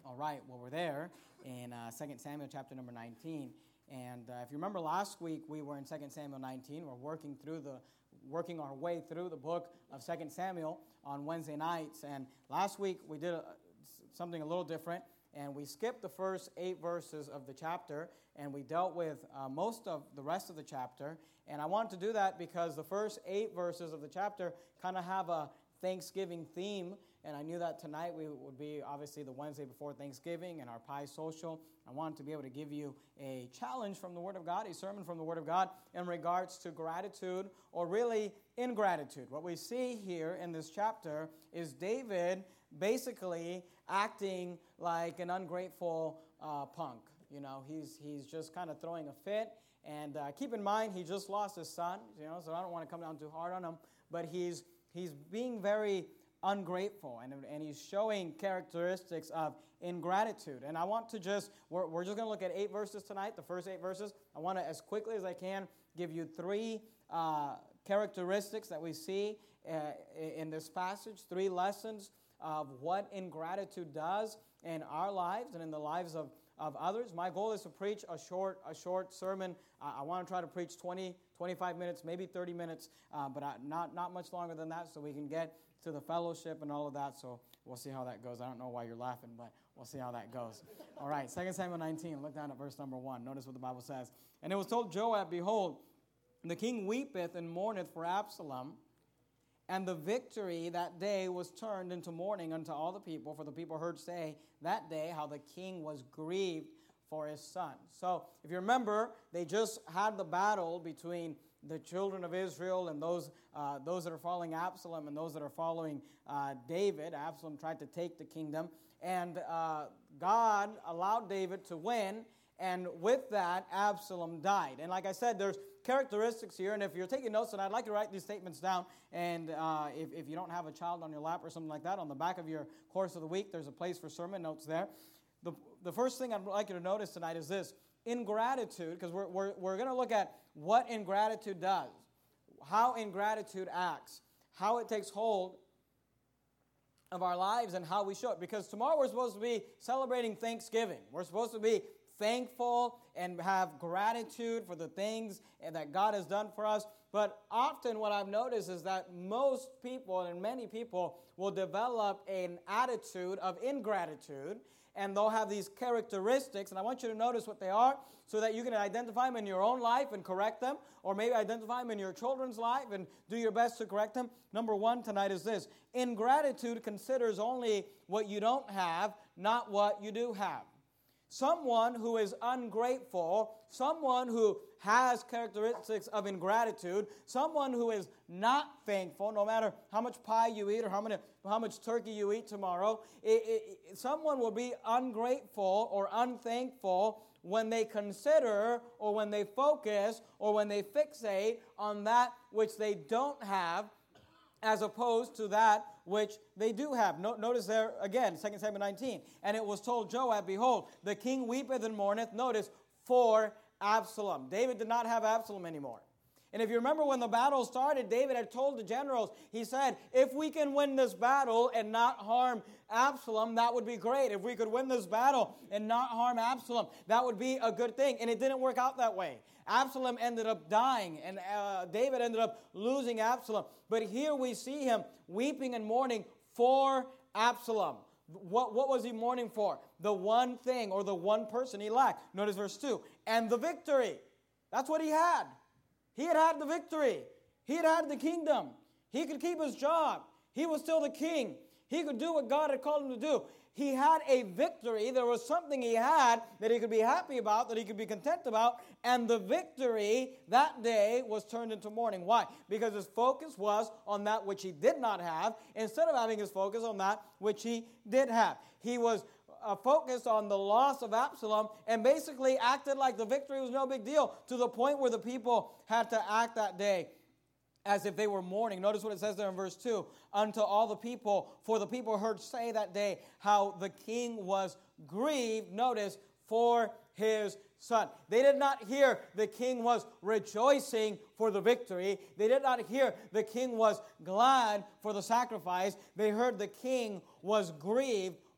All right, well, we're there in 2 Samuel chapter number 19. And if you remember last week, we were in 2 Samuel 19. We're working our way through the book of 2 Samuel on Wednesday nights. And last week, we did something a little different. And we skipped the first 8 verses of the chapter, and we dealt with most of the rest of the chapter. And I wanted to do that because the first 8 verses of the chapter kind of have a Thanksgiving theme, and I knew that tonight we would be obviously the Wednesday before Thanksgiving and our Pie Social. I wanted to be able to give you a challenge from the Word of God, a sermon from the Word of God in regards to gratitude, or really ingratitude. What we see here in this chapter is David basically acting like an ungrateful punk. You know, he's just kind of throwing a fit. And keep in mind, he just lost his son, so I don't want to come down too hard on him, but he's being very ungrateful, and he's showing characteristics of ingratitude. And I want to we're just going to look at 8 verses tonight, the first 8 verses. I want to, as quickly as I can, give you 3 characteristics that we see in this passage, 3 lessons of what ingratitude does in our lives and in the lives of others. My goal is to preach a short sermon. I want to try to preach 20, 25 minutes, maybe 30 minutes, but not much longer than that, so we can get to the fellowship and all of that. So we'll see how that goes. I don't know why you're laughing, but we'll see how that goes. All right, 2 Samuel 19, look down at verse number 1. Notice what the Bible says. And it was told Joab, behold, the king weepeth and mourneth for Absalom, and the victory that day was turned into mourning unto all the people, for the people heard say that day how the king was grieved for his son. So, if you remember, they just had the battle between the children of Israel and those that are following Absalom and those that are following David. Absalom tried to take the kingdom, and God allowed David to win. And with that, Absalom died. And like I said, there's characteristics here. And if you're taking notes, and I'd like to write these statements down. And if you don't have a child on your lap or something like that, on the back of your course of the week, there's a place for sermon notes there. The first thing I'd like you to notice tonight is this. Ingratitude, because we're going to look at what ingratitude does, how ingratitude acts, how it takes hold of our lives, and how we show it. Because tomorrow we're supposed to be celebrating Thanksgiving. We're supposed to be thankful and have gratitude for the things that God has done for us. But often what I've noticed is that most people and many people will develop an attitude of ingratitude, and they'll have these characteristics, and I want you to notice what they are so that you can identify them in your own life and correct them, or maybe identify them in your children's life and do your best to correct them. Number 1 tonight is this. Ingratitude considers only what you don't have, not what you do have. Someone who is ungrateful, someone who has characteristics of ingratitude, someone who is not thankful, no matter how much pie you eat or how much turkey you eat tomorrow, someone will be ungrateful or unthankful when they consider or when they focus or when they fixate on that which they don't have, as opposed to that which they do have. Notice there again, 2 Samuel 19. And it was told Joab, behold, the king weepeth and mourneth, notice, for Absalom. David did not have Absalom anymore. And if you remember when the battle started, David had told the generals, he said, if we can win this battle and not harm Absalom, that would be great. If we could win this battle and not harm Absalom, that would be a good thing. And it didn't work out that way. Absalom ended up dying, and David ended up losing Absalom. But here we see him weeping and mourning for Absalom. What was he mourning for? The one thing or the one person he lacked. Notice verse 2. And the victory. That's what he had. He had the victory. He had the kingdom. He could keep his job. He was still the king. He could do what God had called him to do. He had a victory. There was something he had that he could be happy about, that he could be content about. And the victory that day was turned into mourning. Why? Because his focus was on that which he did not have, instead of having his focus on that which he did have. He was focused on the loss of Absalom and basically acted like the victory was no big deal, to the point where the people had to act that day as if they were mourning. Notice what it says there in verse 2. Unto all the people, for the people heard say that day how the king was grieved, notice, for his son. They did not hear the king was rejoicing for the victory. They did not hear the king was glad for the sacrifice. They heard the king was grieved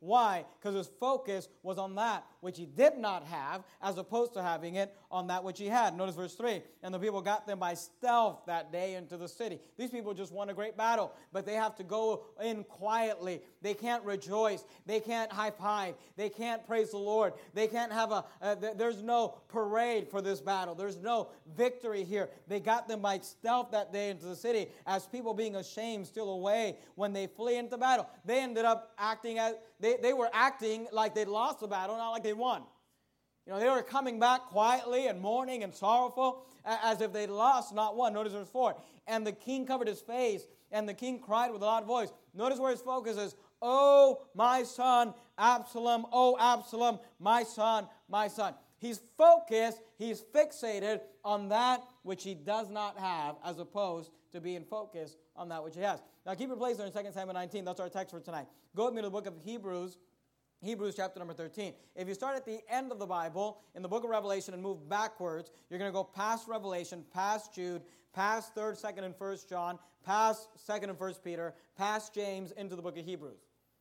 Why? Because his focus was on that which he did not have, as opposed to having it on that which he had. Notice verse 3. And the people got them by stealth that day into the city. These people just won a great battle, but they have to go in quietly. They can't rejoice. They can't high-five. They can't praise the Lord. They can't have there's no parade for this battle. There's no victory here. They got them by stealth that day into the city, as people being ashamed steal away when they flee into battle. They ended up acting as, they were acting like they'd lost the battle, not like they won. They were coming back quietly and mourning and sorrowful, as if they'd lost, not won. Notice verse 4. And the king covered his face, and the king cried with a loud voice. Notice where his focus is. Oh, my son, Absalom, oh, Absalom, my son, my son. He's focused, he's fixated on that which he does not have, as opposed to being focused on that which he has. Now keep your place there in 2 Samuel 19. That's our text for tonight. Go with me to the book of Hebrews chapter number 13. If you start at the end of the Bible, in the book of Revelation, and move backwards, you're going to go past Revelation, past Jude, past 3rd, 2nd, and 1st John, past 2nd and 1st Peter, past James, into the book of Hebrews.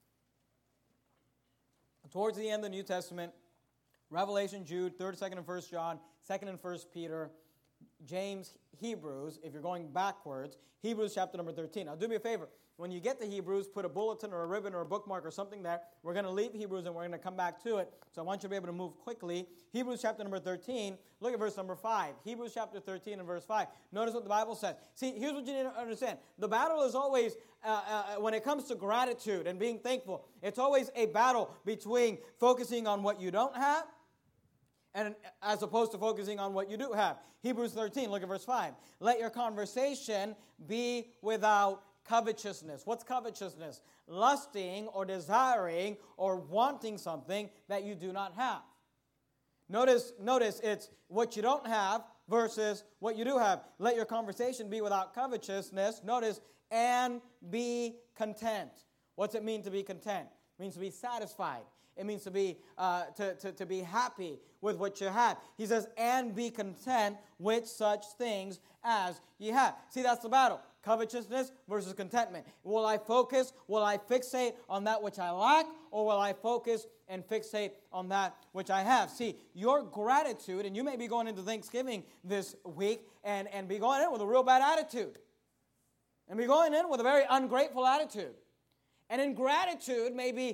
Towards the end of the New Testament, Revelation, Jude, 3rd, 2nd, and 1st John, 2nd and 1st Peter, James, Hebrews. If you're going backwards, Hebrews chapter number 13. Now do me a favor. When you get to Hebrews, put a bulletin or a ribbon or a bookmark or something there. We're going to leave Hebrews and we're going to come back to it. So I want you to be able to move quickly. Hebrews chapter number 13. Look at verse number 5. Hebrews chapter 13 and verse 5. Notice what the Bible says. See, here's what you need to understand. The battle is always, when it comes to gratitude and being thankful, it's always a battle between focusing on what you don't have and as opposed to focusing on what you do have. Hebrews 13, look at verse 5. Let your conversation be without covetousness. What's covetousness? Lusting or desiring or wanting something that you do not have. Notice it's what you don't have versus what you do have. Let your conversation be without covetousness. Notice, and be content. What's it mean to be content? It means to be satisfied. It means to be to be happy with what you have. He says, and be content with such things as ye have. See, that's the battle. Covetousness versus contentment. Will I focus, will I fixate on that which I lack, or will I focus and fixate on that which I have? See, your gratitude, and you may be going into Thanksgiving this week and be going in with a real bad attitude. And be going in with a very ungrateful attitude. And ingratitude may be,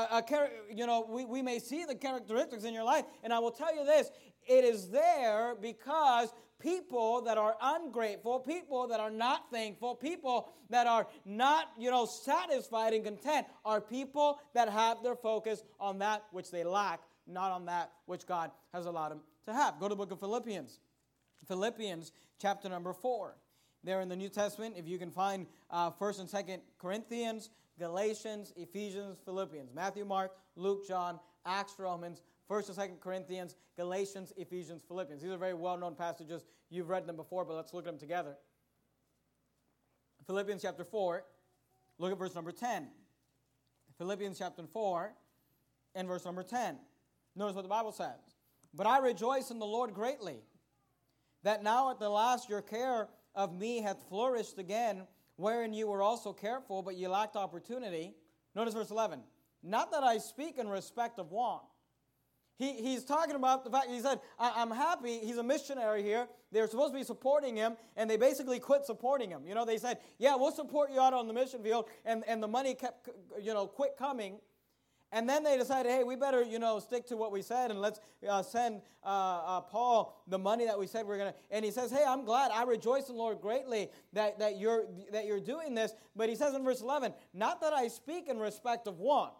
we may see the characteristics in your life. And I will tell you this, it is there because people that are ungrateful, people that are not thankful, people that are not, satisfied and content are people that have their focus on that which they lack, not on that which God has allowed them to have. Go to the book of Philippians. Philippians chapter number 4. There in the New Testament, if you can find 1st and 2nd Corinthians, Galatians, Ephesians, Philippians, Matthew, Mark, Luke, John, Acts, Romans, 1st and 2nd Corinthians, Galatians, Ephesians, Philippians. These are very well-known passages. You've read them before, but let's look at them together. Philippians chapter 4, look at verse number 10. Philippians chapter 4 and verse number 10. Notice what the Bible says. But I rejoice in the Lord greatly, that now at the last your care of me hath flourished again, wherein you were also careful, but ye lacked opportunity. Notice verse 11. Not that I speak in respect of want. He's talking about the fact, he said, I'm happy. He's a missionary here. They're supposed to be supporting him, and they basically quit supporting him. They said, yeah, we'll support you out on the mission field, and the money kept, quit coming. And then they decided, hey, we better, stick to what we said, and let's send Paul the money that we said we're going to. And he says, hey, I'm glad. I rejoice in the Lord greatly that you're doing this. But he says in verse 11, not that I speak in respect of want.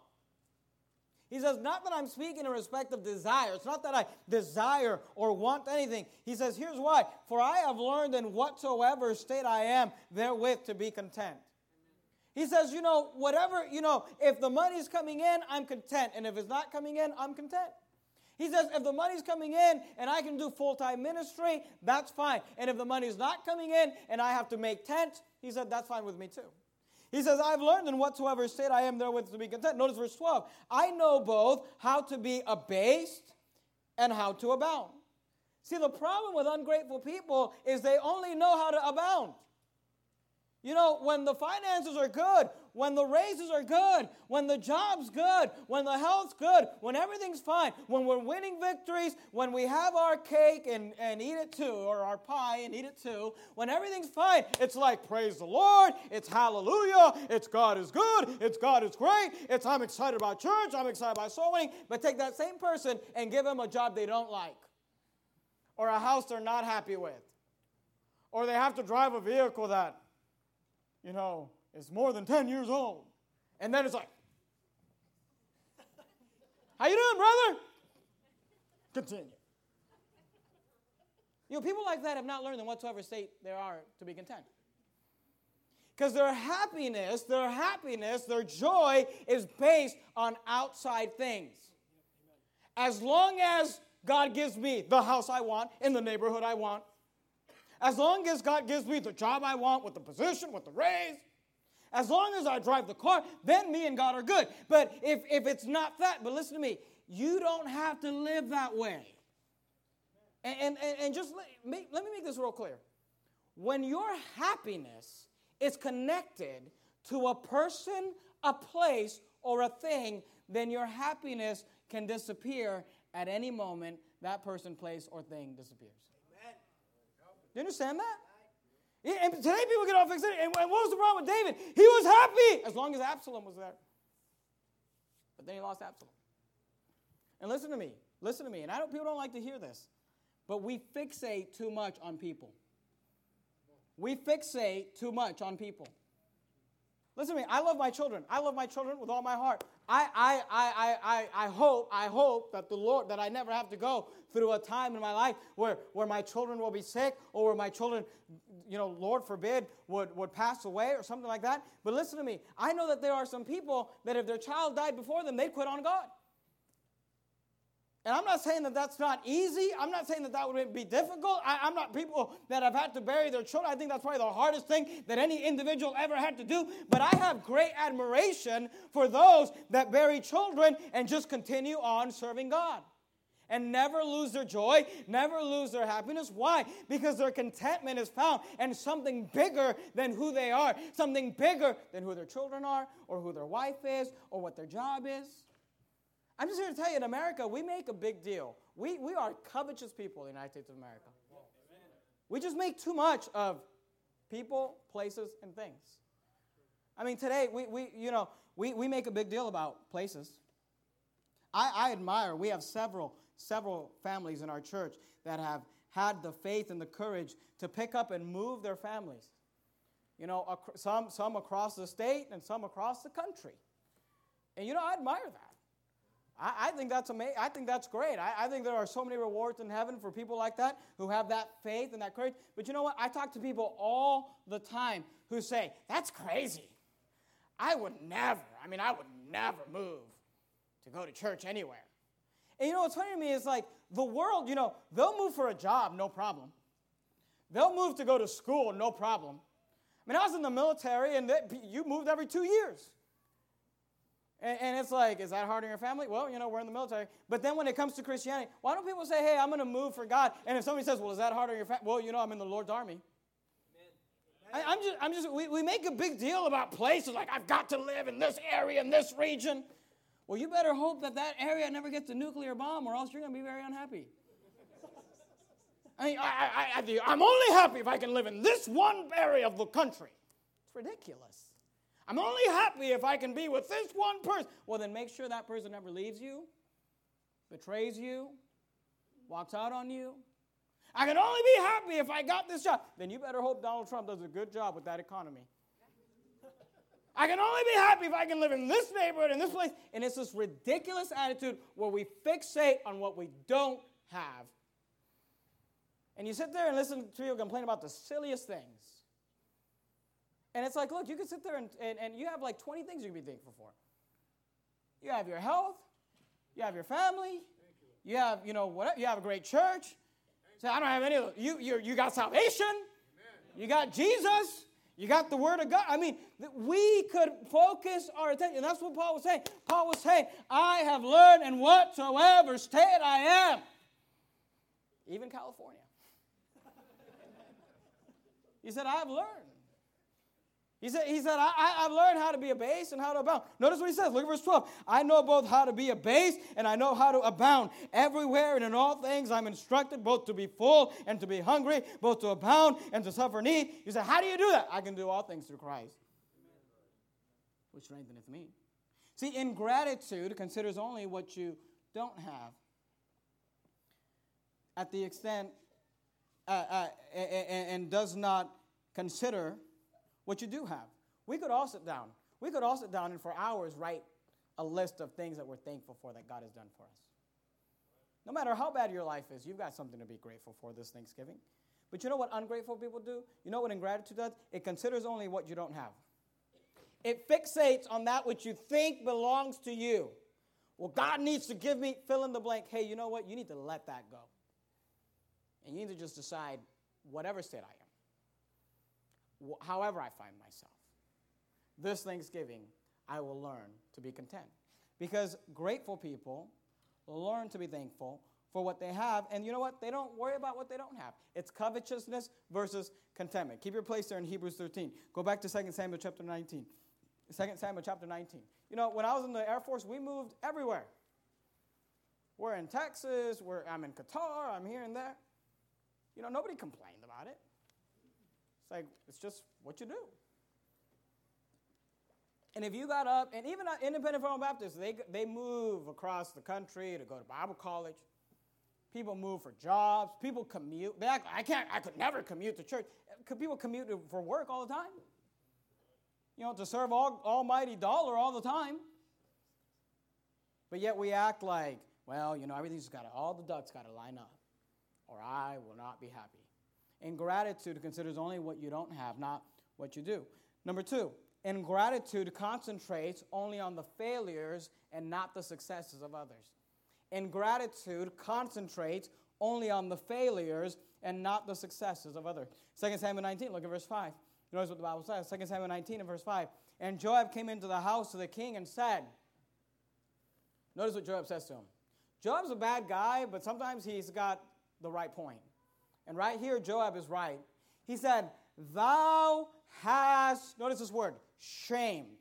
He says, not that I'm speaking in respect of desire. It's not that I desire or want anything. He says, here's why. For I have learned in whatsoever state I am, therewith to be content. He says, whatever, if the money's coming in, I'm content. And if it's not coming in, I'm content. He says, if the money's coming in and I can do full-time ministry, that's fine. And if the money's not coming in and I have to make tents, he said, that's fine with me too. He says, I've learned in whatsoever state I am therewith to be content. Notice verse 12. I know both how to be abased and how to abound. See, the problem with ungrateful people is they only know how to abound. You know, when the finances are good, when the raises are good, when the job's good, when the health's good, when everything's fine, when we're winning victories, when we have our cake and eat it too, or our pie and eat it too, when everything's fine, it's like, praise the Lord, it's hallelujah, it's God is good, it's God is great, it's I'm excited about church, I'm excited about soul winning. But take that same person and give them a job they don't like, or a house they're not happy with, or they have to drive a vehicle that, you know, it's more than 10 years old. And then it's like, how you doing, brother? Continue. You know, people like that have not learned in whatsoever state they are to be content. Because their happiness, their joy is based on outside things. As long as God gives me the house I want, in the neighborhood I want, as long as God gives me the job I want, with the position, with the raise, as long as I drive the car, then me and God are good. But if it's not that, but listen to me, you don't have to live that way. And just let me make this real clear. When your happiness is connected to a person, a place, or a thing, then your happiness can disappear at any moment that person, place, or thing disappears. Do you understand that? Yeah, and today people get all fixated. And what was the problem with David? He was happy as long as Absalom was there. But then he lost Absalom. And listen to me. And people don't like to hear this. But we fixate too much on people. We fixate too much on people. Listen to me. I love my children. I love my children with all my heart. I hope that the Lord, that I never have to go through a time in my life where my children will be sick, or where my children, you know, Lord forbid, would pass away or something like that. But listen to me. I know that there are some people that if their child died before them, they'd quit on God. And I'm not saying that that's not easy. I'm not saying that that would be difficult. I'm not people that have had to bury their children. I think that's probably the hardest thing that any individual ever had to do. But I have great admiration for those that bury children and just continue on serving God. And never lose their joy, never lose their happiness. Why? Because their contentment is found in something bigger than who they are. Something bigger than who their children are, or who their wife is, or what their job is. I'm just here to tell you, in America, we make a big deal. We are covetous people in the United States of America. We just make too much of people, places, and things. I mean, today, we make a big deal about places. I admire, we have several families in our church that have had the faith and the courage to pick up and move their families. You know, some across the state and some across the country. And, you know, I admire that. I think that's amazing. I think that's great. I think there are so many rewards in heaven for people like that who have that faith and that courage. But you know what? I talk to people all the time who say, that's crazy. I would never move to go to church anywhere. And you know what's funny to me is like the world, you know, they'll move for a job, no problem. They'll move to go to school, no problem. I mean, I was in the military and you moved every 2 years. And it's like, is that hard on your family? Well, you know, we're in the military. But then when it comes to Christianity, why don't people say, hey, I'm going to move for God? And if somebody says, well, is that hard on your family? Well, you know, I'm in the Lord's army. We make a big deal about places like I've got to live in this area, in this region. Well, you better hope that area never gets a nuclear bomb, or else you're going to be very unhappy. I mean, I'm only happy if I can live in this one area of the country. It's ridiculous. I'm only happy if I can be with this one person. Well, then make sure that person never leaves you, betrays you, walks out on you. I can only be happy if I got this job. Then you better hope Donald Trump does a good job with that economy. I can only be happy if I can live in this neighborhood, in this place. And it's this ridiculous attitude where we fixate on what we don't have. And you sit there and listen to people complain about the silliest things. And it's like, look, you can sit there and you have like 20 things you can be thankful for. You have your health. You have your family. You have, you know, whatever. You have a great church. Say, I don't have any of those. You got salvation. You got Jesus. You got the Word of God. I mean, we could focus our attention. And that's what Paul was saying. Paul was saying, I have learned in whatsoever state I am. Even California. He said, I have learned. He said, I've learned how to be abased and how to abound. Notice what he says. Look at verse 12. I know both how to be abased and I know how to abound. Everywhere and in all things I'm instructed both to be full and to be hungry, both to abound and to suffer need. You say, how do you do that? I can do all things through Christ, which strengtheneth me. See, ingratitude considers only what you don't have at the extent and does not consider what you do have. We could all sit down. We could all sit down and for hours write a list of things that we're thankful for that God has done for us. No matter how bad your life is, you've got something to be grateful for this Thanksgiving. But you know what ungrateful people do? You know what ingratitude does? It considers only what you don't have. It fixates on that which you think belongs to you. Well, God needs to give me, fill in the blank. Hey, you know what? You need to let that go. And you need to just decide whatever state I am, however I find myself, this Thanksgiving, I will learn to be content. Because grateful people learn to be thankful for what they have. And you know what? They don't worry about what they don't have. It's covetousness versus contentment. Keep your place there in Hebrews 13. Go back to 2 Samuel chapter 19. 2 Samuel chapter 19. You know, when I was in the Air Force, we moved everywhere. We're in Texas. I'm in Qatar. I'm here and there. You know, nobody complained about it. It's like, it's just what you do. And if you got up, and even independent Reformed Baptists, they move across the country to go to Bible college. People move for jobs. People commute. I could never commute to church. People commute for work all the time. You know, to serve almighty dollar all the time. But yet we act like, well, you know, all the ducks got to line up, or I will not be happy. Ingratitude considers only what you don't have, not what you do. Number 2, ingratitude concentrates only on the failures and not the successes of others. Ingratitude concentrates only on the failures and not the successes of others. 2 Samuel 19, look at verse 5. Notice what the Bible says. 2 Samuel 19 and verse 5. And Joab came into the house of the king and said, notice what Joab says to him. Joab's a bad guy, but sometimes he's got the right point. And right here, Joab is right. He said, thou hast, notice this word, shamed.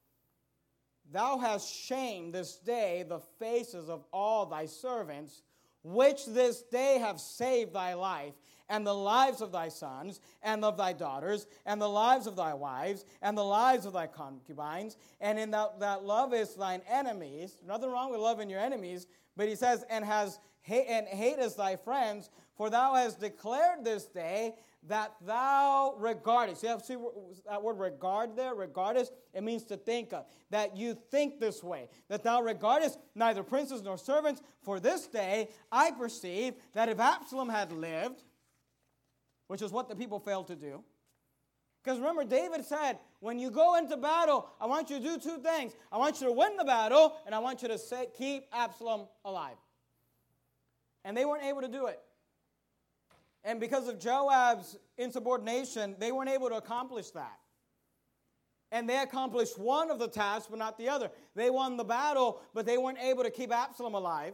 Thou hast shamed this day the faces of all thy servants, which this day have saved thy life, and the lives of thy sons, and of thy daughters, and the lives of thy wives, and the lives of thy concubines, and in that lovest thine enemies. Nothing wrong with loving your enemies, but he says, and hatest thy friends, for thou hast declared this day that thou regardest. You have to see that word regard there, regardest, it means to think of. That you think this way, that thou regardest neither princes nor servants, for this day I perceive that if Absalom had lived, which is what the people failed to do. Because remember, David said, when you go into battle, I want you to do 2 things. I want you to win the battle, and I want you to keep Absalom alive. And they weren't able to do it. And because of Joab's insubordination, they weren't able to accomplish that. And they accomplished one of the tasks, but not the other. They won the battle, but they weren't able to keep Absalom alive.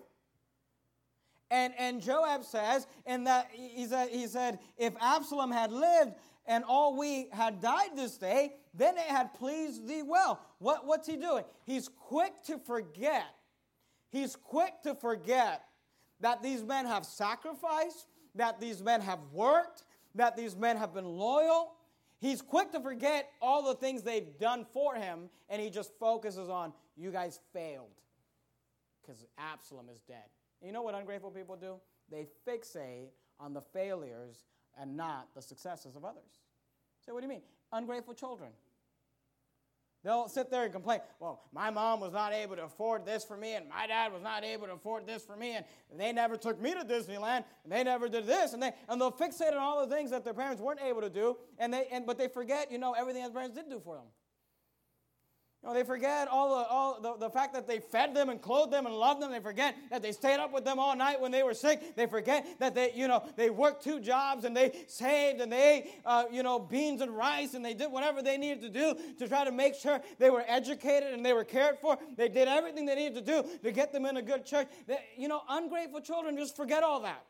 And Joab says, and that he said, if Absalom had lived and all we had died this day, then it had pleased thee well. What's he doing? He's quick to forget. He's quick to forget that these men have sacrificed, that these men have worked, that these men have been loyal. He's quick to forget all the things they've done for him, and he just focuses on, you guys failed because Absalom is dead. You know what ungrateful people do? They fixate on the failures and not the successes of others. So what do you mean? Ungrateful children. They'll sit there and complain, well, my mom was not able to afford this for me, and my dad was not able to afford this for me, and they never took me to Disneyland, and they never did this, and they'll fixate on all the things that their parents weren't able to do, but they forget, everything that their parents did do for them. They forget all the fact that they fed them and clothed them and loved them. They forget that they stayed up with them all night when they were sick. They forget that they worked 2 jobs and they saved and they ate, beans and rice, and they did whatever they needed to do to try to make sure they were educated and they were cared for. They did everything they needed to do to get them in a good church. Ungrateful children just forget all that.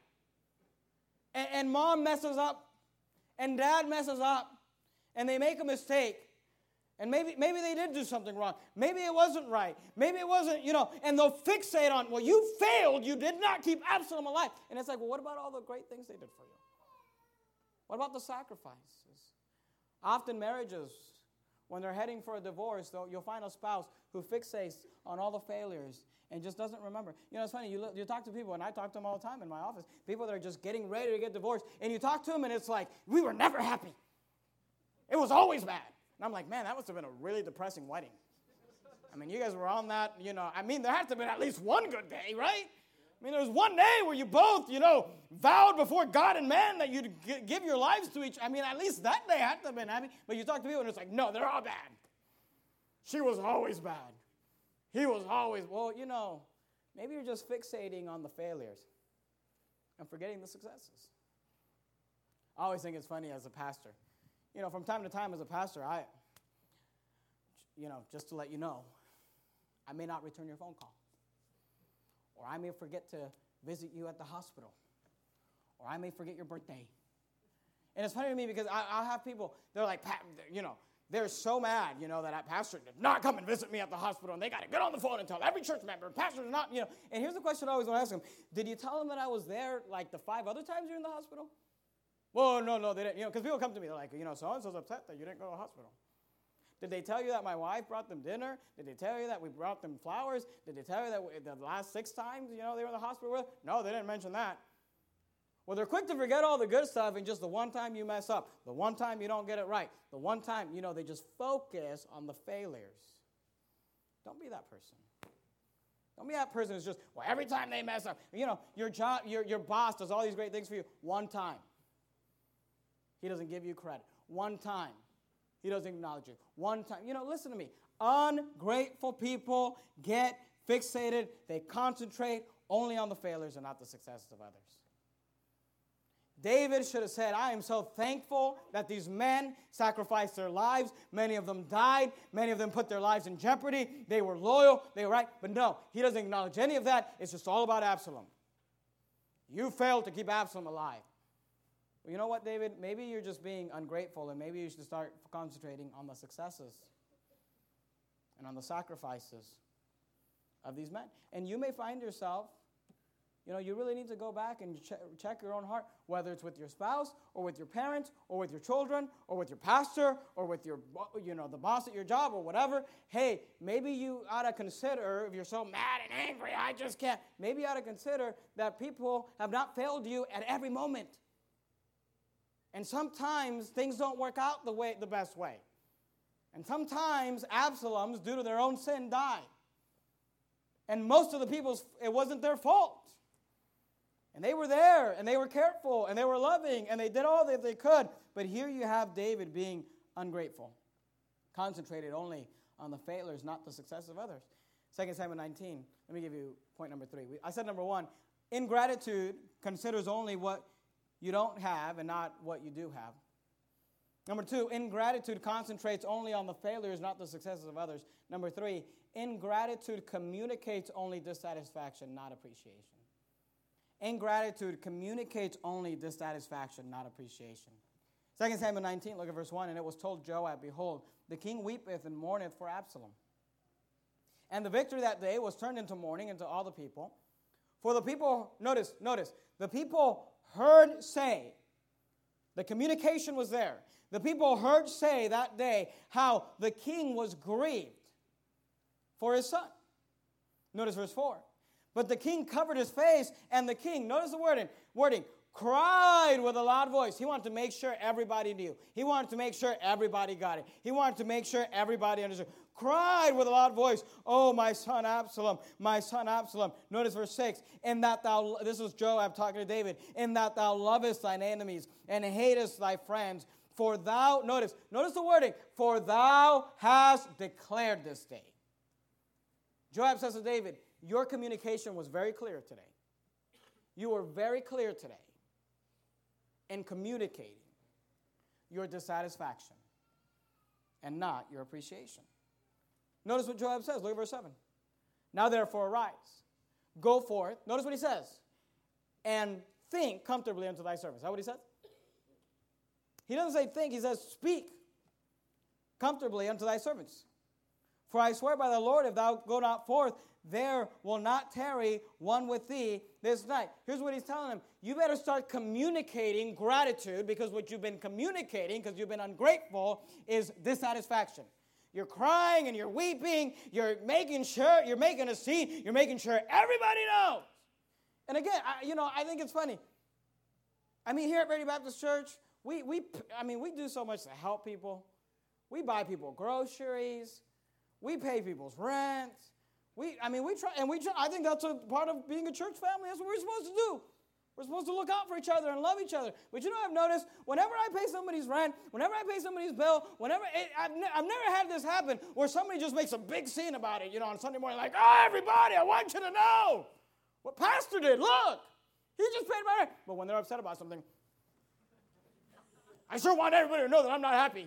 And mom messes up and dad messes up and they make a mistake. And maybe they did do something wrong. Maybe it wasn't right. Maybe it wasn't, and they'll fixate on, well, you failed. You did not keep Absalom alive. And it's like, well, what about all the great things they did for you? What about the sacrifices? Often marriages, when they're heading for a divorce, you'll find a spouse who fixates on all the failures and just doesn't remember. It's funny, you talk to people, and I talk to them all the time in my office, people that are just getting ready to get divorced, and you talk to them, and it's like, we were never happy. It was always bad. And I'm like, man, that must have been a really depressing wedding. I mean, you guys were on that, there had to have been at least one good day, right? I mean, there was one day where you both, vowed before God and man that you'd give your lives to each. I mean, at least that day had to have been happy. But you talk to people, and it's like, no, they're all bad. She was always bad. He was always, maybe you're just fixating on the failures and forgetting the successes. I always think it's funny as a pastor. From time to time as a pastor, just to let you know, I may not return your phone call. Or I may forget to visit you at the hospital. Or I may forget your birthday. And it's funny to me because I'll have people, they're like, they're so mad, that pastor did not come and visit me at the hospital, and they got to get on the phone and tell every church member, pastor's not, And here's the question I always want to ask them. Did you tell them that I was there like the 5 other times you're in the hospital? Well, no, they didn't. Because people come to me, they're like, so-and-so's upset that you didn't go to the hospital. Did they tell you that my wife brought them dinner? Did they tell you that we brought them flowers? Did they tell you that the last 6 times, they were in the hospital with? No, they didn't mention that. Well, they're quick to forget all the good stuff and just the one time you mess up, the one time you don't get it right, the one time, they just focus on the failures. Don't be that person. Don't be that person who's just, well, every time they mess up. Your job, your boss does all these great things for you one time. He doesn't give you credit. One time. He doesn't acknowledge you. One time. Listen to me. Ungrateful people get fixated. They concentrate only on the failures and not the successes of others. David should have said, I am so thankful that these men sacrificed their lives. Many of them died. Many of them put their lives in jeopardy. They were loyal. They were right. But no, he doesn't acknowledge any of that. It's just all about Absalom. You failed to keep Absalom alive. Well, you know what, David? Maybe you're just being ungrateful, and maybe you should start concentrating on the successes and on the sacrifices of these men. And you may find yourself, you really need to go back and check your own heart, whether it's with your spouse or with your parents or with your children or with your pastor or with your, the boss at your job or whatever. Hey, maybe you ought to consider, if you're so mad and angry, I just can't, maybe you ought to consider that people have not failed you at every moment. And sometimes things don't work out the best way. And sometimes Absaloms, due to their own sin, die. And most of the people, it wasn't their fault. And they were there, and they were careful, and they were loving, and they did all that they could. But here you have David being ungrateful, concentrated only on the failures, not the success of others. 2 Samuel 19, let me give you point number 3. I said number 1, ingratitude considers only what you don't have and not what you do have. Number 2, ingratitude concentrates only on the failures, not the successes of others. Number 3, ingratitude communicates only dissatisfaction, not appreciation. Ingratitude communicates only dissatisfaction, not appreciation. 2 Samuel 19, look at verse 1. And it was told Joab, behold, the king weepeth and mourneth for Absalom. And the victory that day was turned into mourning unto all the people. For the people, notice, the people heard say, the communication was there. The people heard say that day how the king was grieved for his son. Notice verse 4. But the king covered his face, and the king, notice the wording, cried with a loud voice. He wanted to make sure everybody knew. He wanted to make sure everybody got it. He wanted to make sure everybody understood. Cried with a loud voice, oh, my son Absalom, my son Absalom. Notice verse 6, in that thou, this was Joab talking to David, in that thou lovest thine enemies and hatest thy friends, for thou, notice the wording, for thou hast declared this day. Joab says to David, your communication was very clear today. You were very clear today in communicating your dissatisfaction and not your appreciation. Notice what Joab says. Look at verse 7. Now therefore arise, go forth. Notice what he says. And think comfortably unto thy service. Is that what he says? He doesn't say think, he says speak. comfortably unto thy servants. For I swear by the Lord, if thou go not forth, there will not tarry one with thee this night. Here's what he's telling them. You better start communicating gratitude, because what you've been communicating, because you've been ungrateful, is dissatisfaction. You're crying and you're weeping. You're making a scene. You're making sure everybody knows. And again, I think it's funny. I mean, here at Verity Baptist Church, we do so much to help people. We buy people groceries. We pay people's rent. We try. I think that's a part of being a church family. That's what we're supposed to do. We're supposed to look out for each other and love each other. But I've noticed, whenever I pay somebody's rent, whenever I pay somebody's bill, I've never had this happen where somebody just makes a big scene about it, on Sunday morning, like, oh, everybody, I want you to know what Pastor did. Look, he just paid my rent. But when they're upset about something, I sure want everybody to know that I'm not happy.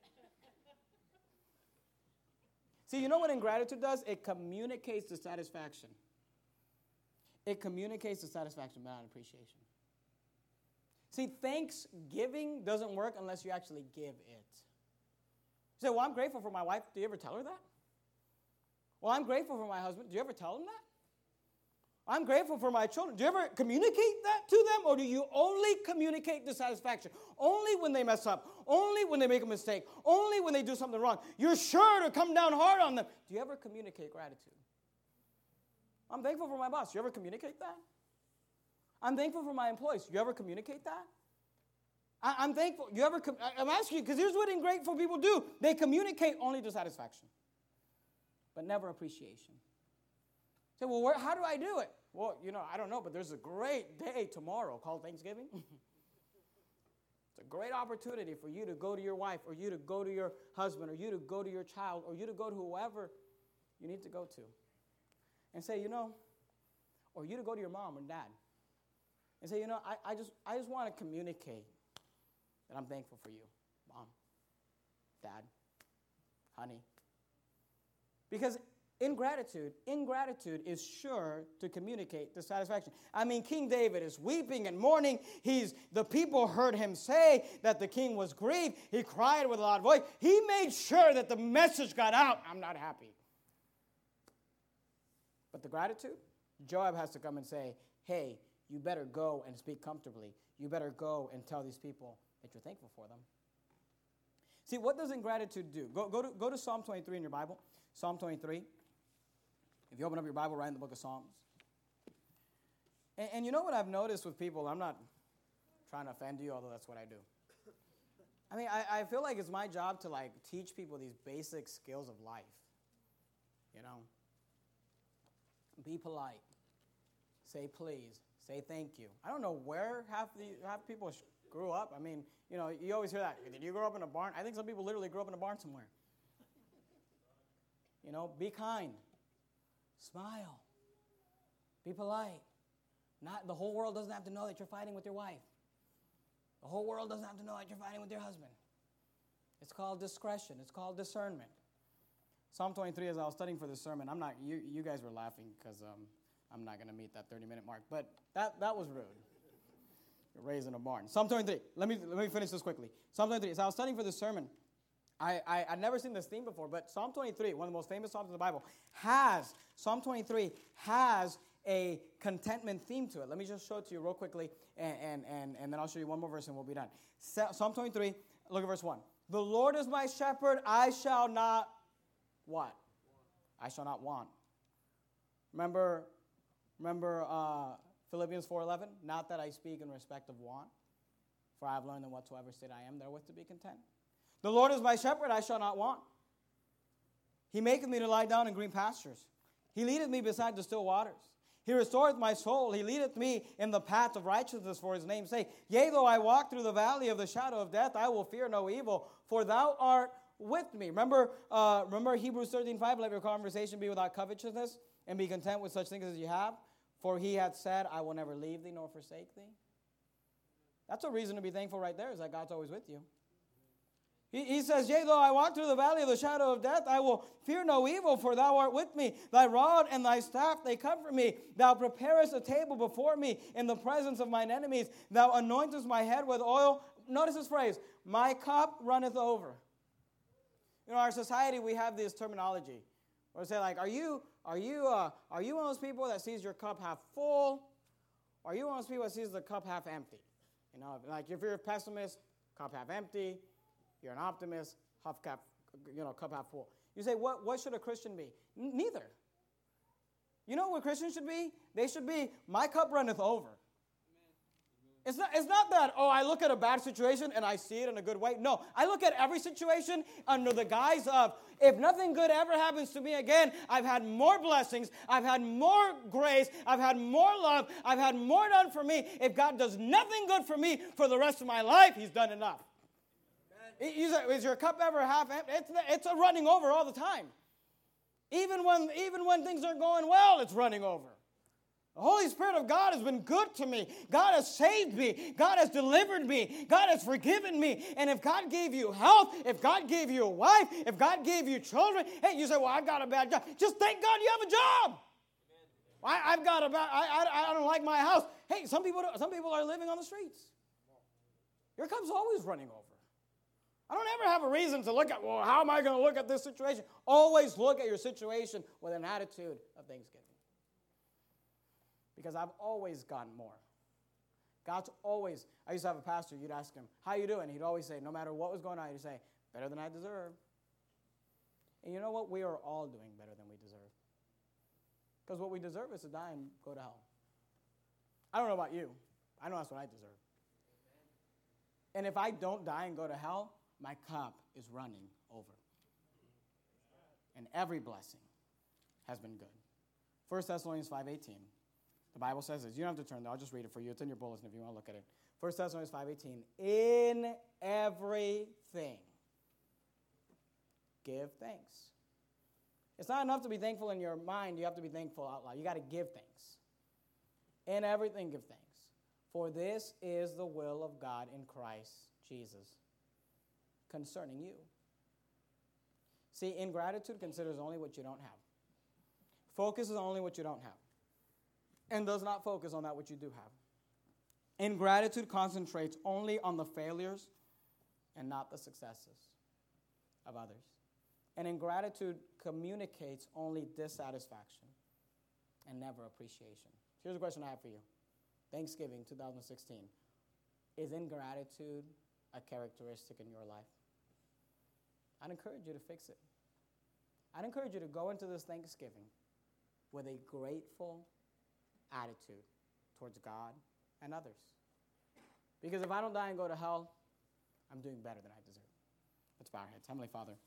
See, you know what ingratitude does? It communicates dissatisfaction. It communicates dissatisfaction, but not appreciation. See, thanksgiving doesn't work unless you actually give it. You say, well, I'm grateful for my wife. Do you ever tell her that? Well, I'm grateful for my husband. Do you ever tell them that? I'm grateful for my children. Do you ever communicate that to them? Or do you only communicate dissatisfaction? Only when they mess up. Only when they make a mistake. Only when they do something wrong. You're sure to come down hard on them. Do you ever communicate gratitude? I'm thankful for my boss. Do you ever communicate that? I'm thankful for my employees. Do you ever communicate that? I'm thankful. I'm asking you, because here's what ungrateful people do. They communicate only dissatisfaction, but never appreciation. Say, well, how do I do it? Well, I don't know, but there's a great day tomorrow called Thanksgiving. It's a great opportunity for you to go to your wife, or you to go to your husband, or you to go to your child, or you to go to whoever you need to go to. And say, or you to go to your mom or dad. And say, I just want to communicate that I'm thankful for you, Mom, Dad, honey. Because ingratitude is sure to communicate dissatisfaction. I mean, King David is weeping and mourning. The people heard him say that the king was grieved. He cried with a loud voice. He made sure that the message got out. I'm not happy. But the gratitude, Joab has to come and say, hey, you better go and speak comfortably. You better go and tell these people that you're thankful for them. See, what does ingratitude do? Go to Psalm 23 in your Bible. Psalm 23. If you open up your Bible, right in the book of Psalms. And you know what I've noticed with people? I'm not trying to offend you, although that's what I do. I mean, I feel like it's my job to, teach people these basic skills of life. Be polite. Say please. Say thank you. I don't know where half people grew up. I mean, you always hear that. Did you grow up in a barn? I think some people literally grew up in a barn somewhere. Be kind. Smile. Be polite. The whole world doesn't have to know that you're fighting with your wife. The whole world doesn't have to know that you're fighting with your husband. It's called discretion. It's called discernment. Psalm 23, as I was studying for this sermon, you guys were laughing because I'm not going to meet that 30-minute mark, but that was rude. You're raised in a barn. Psalm 23, let me finish this quickly. Psalm 23, as I was studying for this sermon, I'd never seen this theme before, but Psalm 23, one of the most famous Psalms in the Bible, Psalm 23 has a contentment theme to it. Let me just show it to you real quickly, and then I'll show you one more verse and we'll be done. Psalm 23, look at verse 1. The Lord is my shepherd, I shall not what? I shall not want. Remember Philippians 4:11? Not that I speak in respect of want, for I have learned that whatsoever state I am therewith to be content. The Lord is my shepherd, I shall not want. He maketh me to lie down in green pastures. He leadeth me beside the still waters. He restoreth my soul. He leadeth me in the path of righteousness for his name's sake. Yea, though I walk through the valley of the shadow of death, I will fear no evil, for thou art with me. Remember Hebrews 13:5, let your conversation be without covetousness, and be content with such things as you have. For he hath said, I will never leave thee nor forsake thee. That's a reason to be thankful right there, is that God's always with you. He says, yea, though I walk through the valley of the shadow of death, I will fear no evil, for thou art with me. Thy rod and thy staff, they comfort me. Thou preparest a table before me in the presence of mine enemies. Thou anointest my head with oil. Notice this phrase, my cup runneth over. Our society, we have this terminology. Where we say, like, are you one of those people that sees your cup half full? Or are you one of those people that sees the cup half empty? Like if you're a pessimist, cup half empty. You're an optimist, cup half full. You say, what should a Christian be? Neither. You know what Christians should be? They should be, my cup runneth over. It's not that, I look at a bad situation and I see it in a good way. No, I look at every situation under the guise of, if nothing good ever happens to me again, I've had more blessings, I've had more grace, I've had more love, I've had more done for me. If God does nothing good for me for the rest of my life, he's done enough. Is your cup ever half empty? It's a running over all the time. Even when things are going well, it's running over. The Holy Spirit of God has been good to me. God has saved me. God has delivered me. God has forgiven me. And if God gave you health, if God gave you a wife, if God gave you children, hey, you say, well, I got a bad job. Just thank God you have a job. I don't like my house. Hey, some people are living on the streets. Your cup's always running over. I don't ever have a reason to look at, well, how am I going to look at this situation? Always look at your situation with an attitude of thanksgiving. Because I've always gotten more. God's always, I used to have a pastor, you'd ask him, how you doing? He'd always say, no matter what was going on, he'd say, better than I deserve. And you know what? We are all doing better than we deserve. Because what we deserve is to die and go to hell. I don't know about you. I know that's what I deserve. And if I don't die and go to hell, my cup is running over. And every blessing has been good. 1 Thessalonians 5:18. The Bible says this. You don't have to turn there. I'll just read it for you. It's in your bulletin if you want to look at it. 1 Thessalonians 5:18. In everything, give thanks. It's not enough to be thankful in your mind. You have to be thankful out loud. You got to give thanks. In everything, give thanks. For this is the will of God in Christ Jesus concerning you. See, ingratitude considers only what you don't have. Focuses on only what you don't have. And does not focus on that which you do have. Ingratitude concentrates only on the failures and not the successes of others. And ingratitude communicates only dissatisfaction and never appreciation. Here's a question I have for you. Thanksgiving 2016. Is ingratitude a characteristic in your life? I'd encourage you to fix it. I'd encourage you to go into this Thanksgiving with a grateful attitude towards God and others. Because if I don't die and go to hell, I'm doing better than I deserve. Let's bow our heads. Heavenly Father,